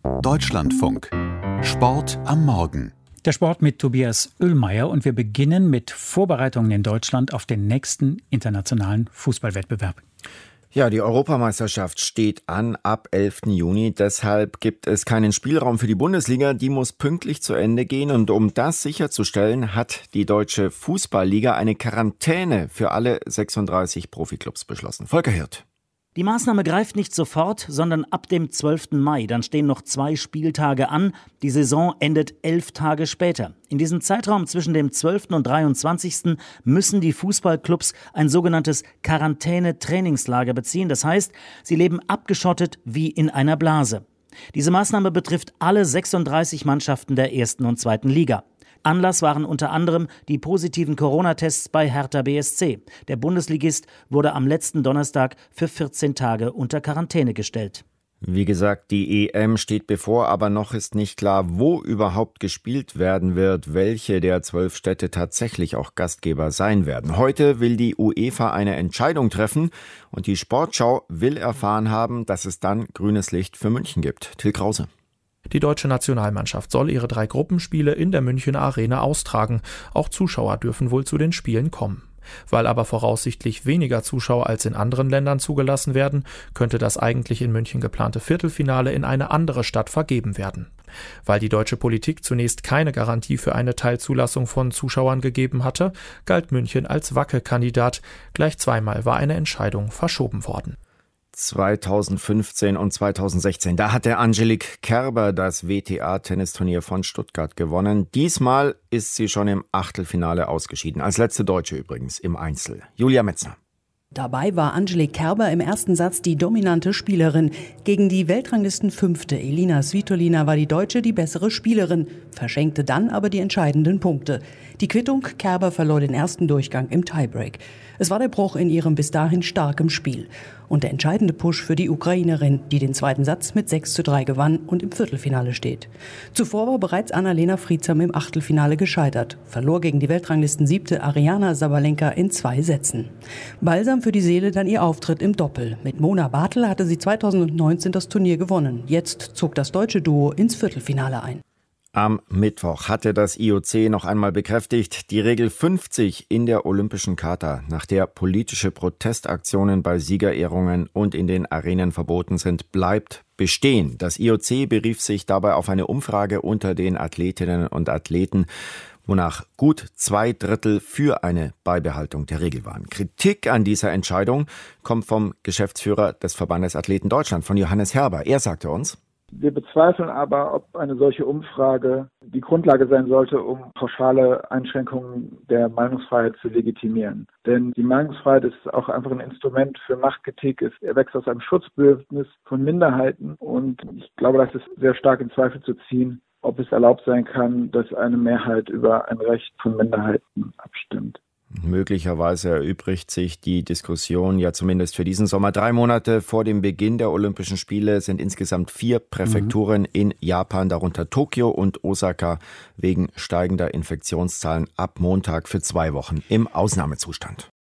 Deutschlandfunk. Sport am Morgen. Der Sport mit Tobias Oehlmeier und wir beginnen mit Vorbereitungen in Deutschland auf den nächsten internationalen Fußballwettbewerb. Ja, die Europameisterschaft steht an ab 11. Juni. Deshalb gibt es keinen Spielraum für die Bundesliga. Die muss pünktlich zu Ende gehen. Und um das sicherzustellen, hat die Deutsche Fußballliga eine Quarantäne für alle 36 Profiklubs beschlossen. Volker Hirt. Die Maßnahme greift nicht sofort, sondern ab dem 12. Mai. Dann stehen noch 2 Spieltage an. Die Saison endet 11 Tage später. In diesem Zeitraum zwischen dem 12. und 23. müssen die Fußballclubs ein sogenanntes Quarantäne-Trainingslager beziehen. Das heißt, sie leben abgeschottet wie in einer Blase. Diese Maßnahme betrifft alle 36 Mannschaften der 1. und 2. Liga. Anlass waren unter anderem die positiven Corona-Tests bei Hertha BSC. Der Bundesligist wurde am letzten Donnerstag für 14 Tage unter Quarantäne gestellt. Wie gesagt, die EM steht bevor, aber noch ist nicht klar, wo überhaupt gespielt werden wird, welche der 12 Städte tatsächlich auch Gastgeber sein werden. Heute will die UEFA eine Entscheidung treffen und die Sportschau will erfahren haben, dass es dann grünes Licht für München gibt. Till Krause. Die deutsche Nationalmannschaft soll ihre 3 Gruppenspiele in der Münchener Arena austragen. Auch Zuschauer dürfen wohl zu den Spielen kommen. Weil aber voraussichtlich weniger Zuschauer als in anderen Ländern zugelassen werden, könnte das eigentlich in München geplante Viertelfinale in eine andere Stadt vergeben werden. Weil die deutsche Politik zunächst keine Garantie für eine Teilzulassung von Zuschauern gegeben hatte, galt München als Wackelkandidat. Gleich zweimal war eine Entscheidung verschoben worden. 2015 und 2016. Da hat der Angelique Kerber das WTA-Tennisturnier von Stuttgart gewonnen. Diesmal ist sie schon im Achtelfinale ausgeschieden. Als letzte Deutsche übrigens im Einzel. Julia Metzner. Dabei war Angelique Kerber im ersten Satz die dominante Spielerin. Gegen die Weltranglisten-Fünfte Elina Svitolina war die Deutsche die bessere Spielerin, verschenkte dann aber die entscheidenden Punkte. Die Quittung: Kerber verlor den ersten Durchgang im Tiebreak. Es war der Bruch in ihrem bis dahin starken Spiel. Und der entscheidende Push für die Ukrainerin, die den zweiten Satz mit 6:3 gewann und im Viertelfinale steht. Zuvor war bereits Anna-Lena Friedsam im Achtelfinale gescheitert, verlor gegen die Weltranglisten-Siebte Ariana Sabalenka in 2 Sätzen. Balsam für die Seele dann ihr Auftritt im Doppel. Mit Mona Bartel hatte sie 2019 das Turnier gewonnen. Jetzt zog das deutsche Duo ins Viertelfinale ein. Am Mittwoch hatte das IOC noch einmal bekräftigt, die Regel 50 in der Olympischen Charta, nach der politische Protestaktionen bei Siegerehrungen und in den Arenen verboten sind, bleibt bestehen. Das IOC berief sich dabei auf eine Umfrage unter den Athletinnen und Athleten, wonach gut 2/3 für eine Beibehaltung der Regel waren. Kritik an dieser Entscheidung kommt vom Geschäftsführer des Verbandes Athleten Deutschland, von Johannes Herber. Er sagte uns: Wir bezweifeln aber, ob eine solche Umfrage die Grundlage sein sollte, um pauschale Einschränkungen der Meinungsfreiheit zu legitimieren. Denn die Meinungsfreiheit ist auch einfach ein Instrument für Machtkritik. Es erwächst aus einem Schutzbedürfnis von Minderheiten. Und ich glaube, das ist sehr stark in Zweifel zu ziehen, ob es erlaubt sein kann, dass eine Mehrheit über ein Recht von Minderheiten abstimmt. Möglicherweise erübrigt sich die Diskussion ja zumindest für diesen Sommer. 3 Monate vor dem Beginn der Olympischen Spiele sind insgesamt 4 Präfekturen in Japan, darunter Tokio und Osaka, wegen steigender Infektionszahlen ab Montag für 2 Wochen im Ausnahmezustand.